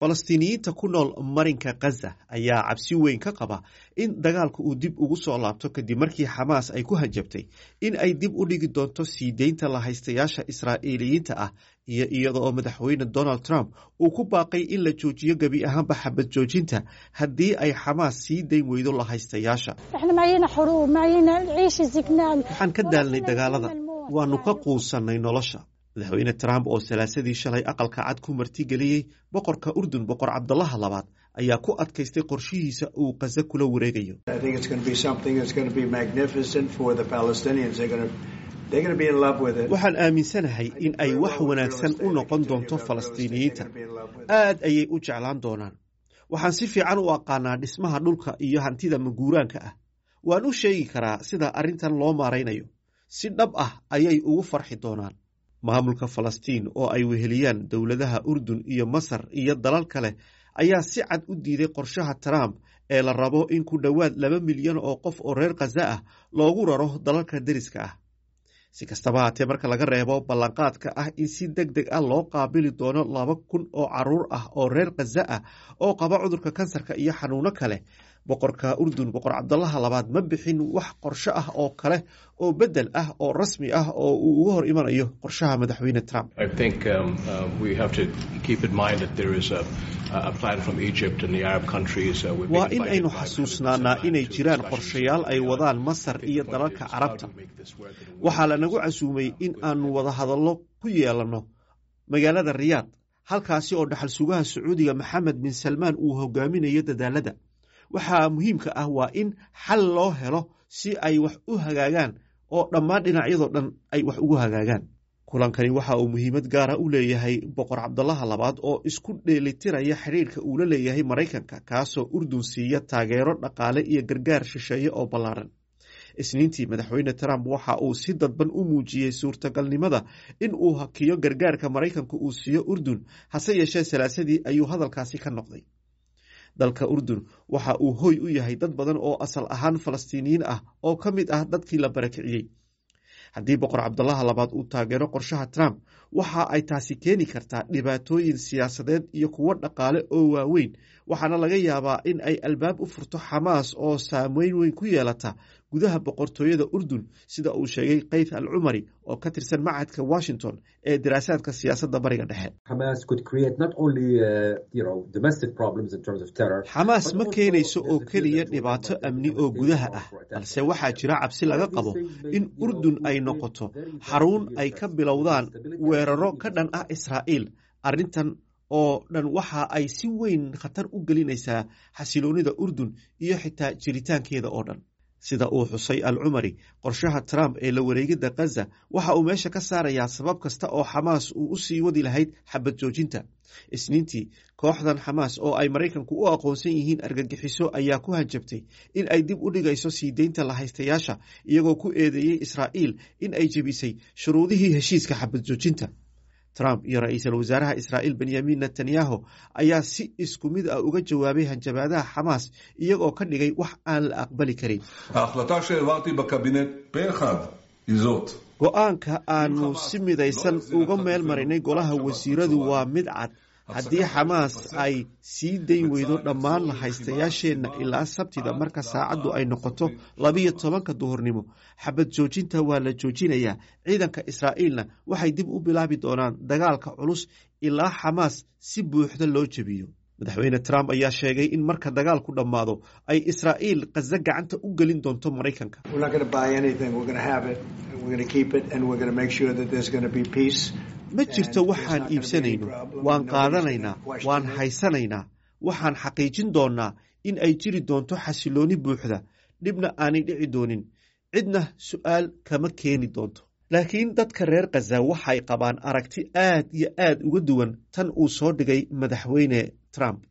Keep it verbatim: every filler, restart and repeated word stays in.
Falastiiniyiinta ku nool marinka Gaza ayaa cabsi weyn ka qaba in dagaalku uu dib ugu soo laabto kadib markii Xamaas ay ku hanjabtay in ay dib u dhigi doonto sii deynta la haystayaasha Israa'iiliyiinta ah iyo iyada oo madaxweyne Donald Trump uu ku baaqay in la joojiyo gabi ahaanba xabad joojinta haddii ay Xamaas sii deyn weydo la haystayaasha. Waxaan ka daalnay dagaalada, waanu ka quusanay nolosha. madaxweyne Trump oo salaasadii shalay aqalka cad ku martigeliyey boqorka Urdun boqor Cabdallah labaad ayaa ku adkaystay qorshihiisa uu Gaza kula wareegayo. Waxaan aaminsanahay in ay wax wanaagsan u noqon doonto Falastiiniyiinta. Aad ayay u jeclaan doonaan. Waxaan si fiican u aqaanaa dhismaha dhulka iyo hantida maguuraanka ah. Waan u sheegi karaa sida arrintan loo maaraynayo. Si dhab ah ayay ugu farxi doonaan. maamulka Falastiin oo ay weheliyaan dowladaha Urdun iyo Masar iyo dalal kale ayaa si cad u diiday qorshaha Trump ee la rabo in ku dhowaad laba milyan oo qof oo reer Gaza ah loogu raro dalalka deriska ah. Si kastaba haatee marka laga reebo ballanqaadka ah in si degdeg ah loo qaabili doono laba kun oo caruur ah oo reer Gaza ah oo qaba cudurka kansarka iyo xanuuno kale, boqorka Urdun boqor Cabdallah labaad ma bixin wax qorshe ah oo kale oo bedel ah oo rasmi ah oo uu uga hor imanayo qorshaha madaxweyne Trump. I think um, uh, we have to keep in mind that there is a, a plan from Egypt and the Arab countries. Uh, waa in aynu xasuusnaanaa inay jiraan qorshayaal ay wadaan Masar iyo dalalka Carabta. Waxaa lanagu casuumay in aanu wada hadallo ku yeelano magaalada Riyaad, halkaasi oo dhaxal sugaha Sacuudiga Maxamed bin Salmaan uu hogaaminayo dadaalada. Waxaa muhiimka ah waa in xal loo helo si ay wax u hagaagaan oo dhammaan dhinacyadoo dhan ay wax ugu hagaagaan. Kulankani waxa uu muhiimad gaara u leeyahay boqor Cabdallah labaad oo isku dheelitiraya xiriirka uu la leeyahay Maraykanka, kaasoo Urdun siiya taageero dhaqaale iyo gargaar shisheeye oo ballaaran. Isniintii madaxweyne Trump waxa uu si dadban u muujiyey suurtagalnimada in uu hakiyo gargaarka Maraykanku uu siiyo Urdun, hase yeeshee salaasadii ayuu hadalkaasi ka noqday. dalka Urdun waxa uu hoy u yahay dad badan oo asal ahaan Falastiiniyiin ah oo ka mid ah dadkii la barakiciyey. Haddii boqor Cabdallah labaad uu taageero qorshaha Trump, waxa ay taasi keeni kartaa dhibaatooyin siyaasadeed iyo kuwo dhaqaale oo waaweyn, waxaana laga yaabaa in ay albaab u furto Xamaas oo saameyn weyn ku yeelata gudaha boqortooyada Urdun, sida uu sheegay Qaith al-Umari oo ka tirsan macadka Washington ee diraasaadka siyaasadda bariga dhexe. Hamas could create not only uh, you know domestic problems in terms of terror. Xamaas ma keenayso oo keliya dhibaato amni oo gudaha ah, balse waxaa jira cabsi laga qabo in Urdun ay noqoto xarun ay ka bilowdaan weeraro ka dhan ah Israa'iil. Arrintan oo dhan waxa ay si weyn khatar u gelinaysaa xasiloonida Urdun iyo xitaa jiritaankeeda oo dhan. Sida uu xusay al-Umari, qorshaha Trump ee la wareegida Gaza waxa uu meesha ka saarayaa sabab kasta oo Xamaas uu u sii wadi lahayd xabad joojinta. Isniintii, kooxdan Xamaas oo ay Maraykanku u aqoonsan yihiin argagixiso ayaa ku hanjabtay in ay dib u dhigayso sii deynta la haystayaasha, iyagoo ku eedeeyey Israa'iil in ay jebisay shuruudihii heshiiska xabad joojinta. Trump iyo ra'iisul wasaaraha Israa'iil Benjamin Netanyahu ayaa si isku mid ah uga jawaabay hanjabaadaha Xamaas, iyagoo ka dhigay wax aan la aqbali karin. Go'aanka aanu si midaysan uga meel marinay golaha wasiiradu waa mid cad. Haddii Xamaas ay sii dayn weydo dhammaan la haystayaasheenna ilaa Sabtida marka saacaddu ay noqoto labiyo tobanka duhurnimo, xabad joojinta waa la joojinayaa. Ciidanka Israa'iilna waxay dib u bilaabi doonaan dagaalka culus ilaa Xamaas si buuxda loo jebiyo. Madaxweyne Trump ayaa sheegay in marka dagaalku dhammaado ay Israa'iil Gaza gacanta u gelin doonto Maraykanka. Ma jirto waxaan iibsanayno, waan qaadanaynaa, waan haysanaynaa, waxaan xaqiijin doonaa in ay jiri doonto xasilooni buuxda, dhibna aanay dhici doonin, cidna su'aal kama keeni doonto. Laakiin dadka reer Gaza waxay qabaan aragti aad iyo aad uga duwan tan uu soo dhigay madaxweyne Trump.